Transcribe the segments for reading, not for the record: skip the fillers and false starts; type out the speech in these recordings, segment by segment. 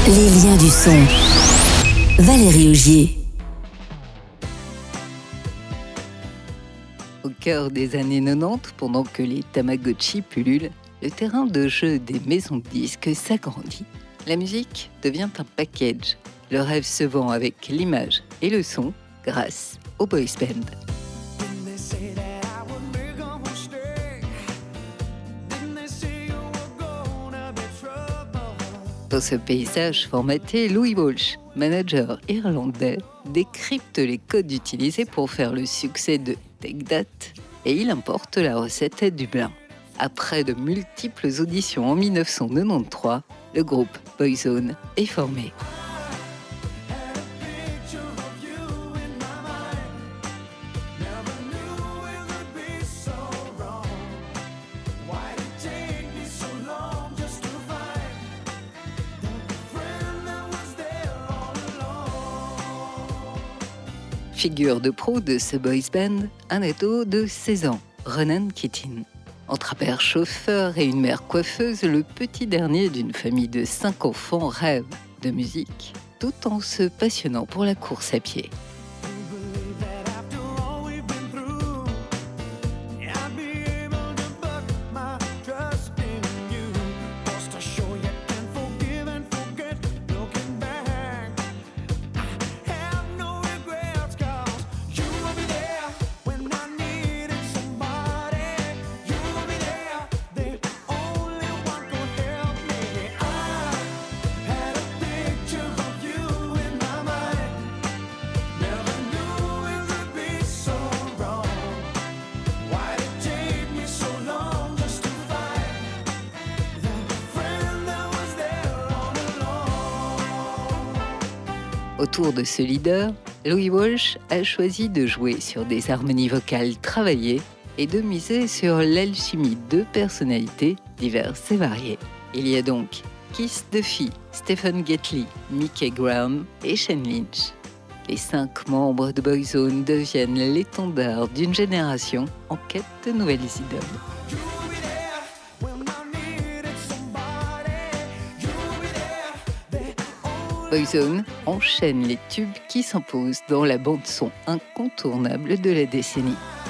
Les liens du son. Valérie Augier. Au cœur des années 90, pendant que les Tamagotchi pullulent, le terrain de jeu des maisons de disques s'agrandit. La musique devient un package. Le rêve se vend avec l'image et le son grâce au boys band. Dans ce paysage formaté, Louis Walsh, manager irlandais, décrypte les codes utilisés pour faire le succès de Take That et il importe la recette à Dublin. Après de multiples auditions en 1993, le groupe Boyzone est formé. Figure de proue de ce boys band, un ado de 16 ans, Ronan Keating. Entre un père chauffeur et une mère coiffeuse, le petit dernier d'une famille de 5 enfants rêve de musique, tout en se passionnant pour la course à pied. Autour de ce leader, Louis Walsh a choisi de jouer sur des harmonies vocales travaillées et de miser sur l'alchimie de personnalités diverses et variées. Il y a donc Keith Duffy, Stephen Gately, Mickey Graham et Shane Lynch. Les 5 membres de Boyzone deviennent l'étendard d'une génération en quête de nouvelles idoles. Boyzone enchaîne les tubes qui s'imposent dans la bande-son incontournable de la décennie.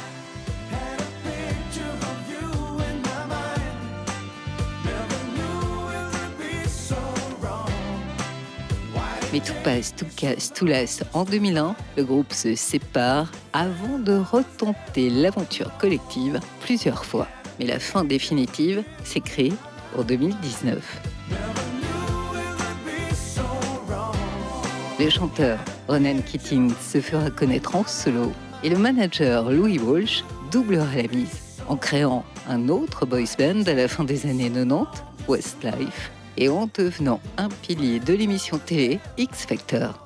Mais tout passe, tout casse, tout lasse. En 2001, le groupe se sépare avant de retenter l'aventure collective plusieurs fois. Mais la fin définitive s'écrit en 2019. Le chanteur Ronan Keating se fera connaître en solo et le manager Louis Walsh doublera la mise en créant un autre boys band à la fin des années 90, Westlife, et en devenant un pilier de l'émission télé X Factor.